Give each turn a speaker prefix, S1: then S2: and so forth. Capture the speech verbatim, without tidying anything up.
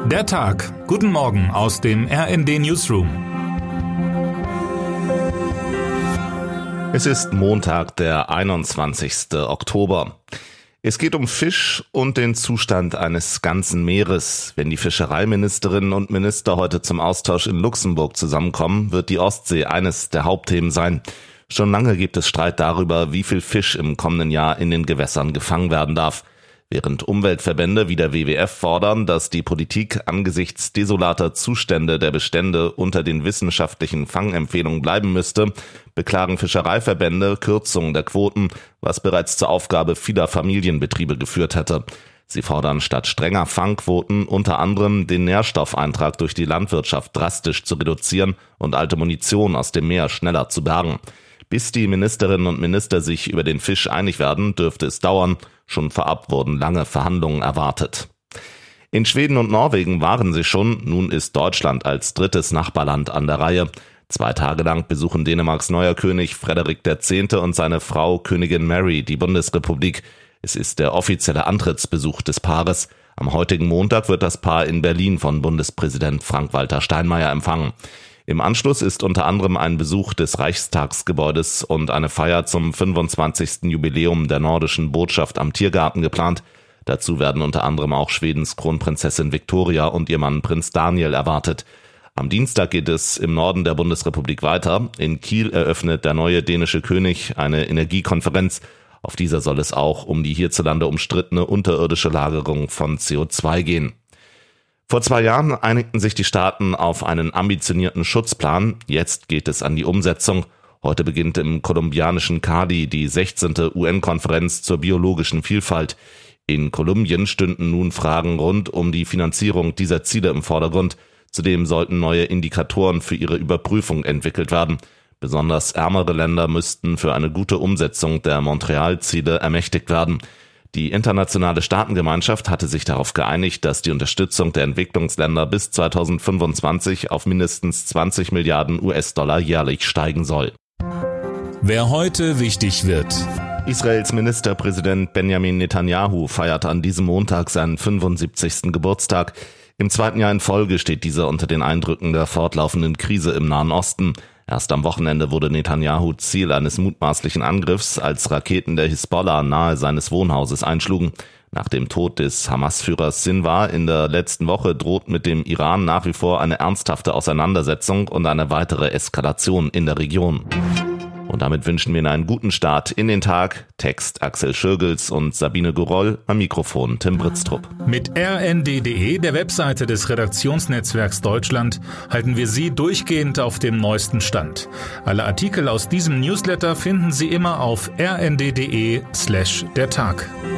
S1: Der Tag. Guten Morgen aus dem R N D Newsroom.
S2: Es ist Montag, der einundzwanzigste Oktober. Es geht um Fisch und den Zustand eines ganzen Meeres. Wenn die Fischereiministerinnen und Minister heute zum Austausch in Luxemburg zusammenkommen, wird die Ostsee eines der Hauptthemen sein. Schon lange gibt es Streit darüber, wie viel Fisch im kommenden Jahr in den Gewässern gefangen werden darf. Während Umweltverbände wie der W W F fordern, dass die Politik angesichts desolater Zustände der Bestände unter den wissenschaftlichen Fangempfehlungen bleiben müsste, beklagen Fischereiverbände Kürzungen der Quoten, was bereits zur Aufgabe vieler Familienbetriebe geführt hätte. Sie fordern statt strenger Fangquoten unter anderem den Nährstoffeintrag durch die Landwirtschaft drastisch zu reduzieren und alte Munition aus dem Meer schneller zu bergen. Bis die Ministerinnen und Minister sich über den Fisch einig werden, dürfte es dauern. Schon vorab wurden lange Verhandlungen erwartet. In Schweden und Norwegen waren sie schon, nun ist Deutschland als drittes Nachbarland an der Reihe. Zwei Tage lang besuchen Dänemarks neuer König Frederik der Zehnte und seine Frau Königin Mary die Bundesrepublik. Es ist der offizielle Antrittsbesuch des Paares. Am heutigen Montag wird das Paar in Berlin von Bundespräsident Frank-Walter Steinmeier empfangen. Im Anschluss ist unter anderem ein Besuch des Reichstagsgebäudes und eine Feier zum fünfundzwanzigsten Jubiläum der nordischen Botschaft am Tiergarten geplant. Dazu werden unter anderem auch Schwedens Kronprinzessin Victoria und ihr Mann Prinz Daniel erwartet. Am Dienstag geht es im Norden der Bundesrepublik weiter. In Kiel eröffnet der neue dänische König eine Energiekonferenz. Auf dieser soll es auch um die hierzulande umstrittene unterirdische Lagerung von C O zwei gehen. Vor zwei Jahren einigten sich die Staaten auf einen ambitionierten Schutzplan. Jetzt geht es an die Umsetzung. Heute beginnt im kolumbianischen Cali die sechzehnte U N-Konferenz zur biologischen Vielfalt. In Kolumbien stünden nun Fragen rund um die Finanzierung dieser Ziele im Vordergrund. Zudem sollten neue Indikatoren für ihre Überprüfung entwickelt werden. Besonders ärmere Länder müssten für eine gute Umsetzung der Montreal-Ziele ermächtigt werden. Die internationale Staatengemeinschaft hatte sich darauf geeinigt, dass die Unterstützung der Entwicklungsländer bis zweitausendfünfundzwanzig auf mindestens zwanzig Milliarden U S-Dollar jährlich steigen soll.
S1: Wer heute wichtig wird.
S2: Israels Ministerpräsident Benjamin Netanyahu feiert an diesem Montag seinen fünfundsiebzigsten Geburtstag. Im zweiten Jahr in Folge steht dieser unter den Eindrücken der fortlaufenden Krise im Nahen Osten. Erst am Wochenende wurde Netanyahu Ziel eines mutmaßlichen Angriffs, als Raketen der Hisbollah nahe seines Wohnhauses einschlugen. Nach dem Tod des Hamas-Führers Sinwar in der letzten Woche droht mit dem Iran nach wie vor eine ernsthafte Auseinandersetzung und eine weitere Eskalation in der Region. Und damit wünschen wir Ihnen einen guten Start in den Tag. Text Axel Schürgels und Sabine Guroll, am Mikrofon Tim Britztrup.
S1: Mit R N D punkt D E, der Webseite des Redaktionsnetzwerks Deutschland, halten wir Sie durchgehend auf dem neuesten Stand. Alle Artikel aus diesem Newsletter finden Sie immer auf r n d punkt d e slash der Tag.